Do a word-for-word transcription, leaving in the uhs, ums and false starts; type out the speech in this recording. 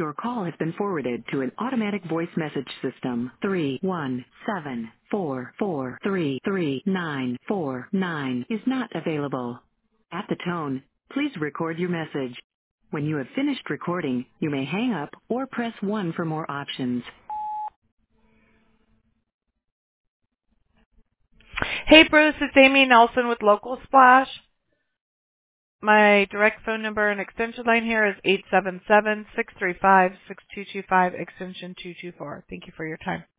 Your call has been forwarded to an automatic voice message system. Three one seven four four three three nine four nine is not available. At the tone, please record your message. When you have finished recording, you may hang up or press one for more options. Hey Bruce, it's Amy Nelson with Local Splash. My direct phone number and extension line here is eight seven seven, six three five, six two two five, extension two two four. Thank you for your time.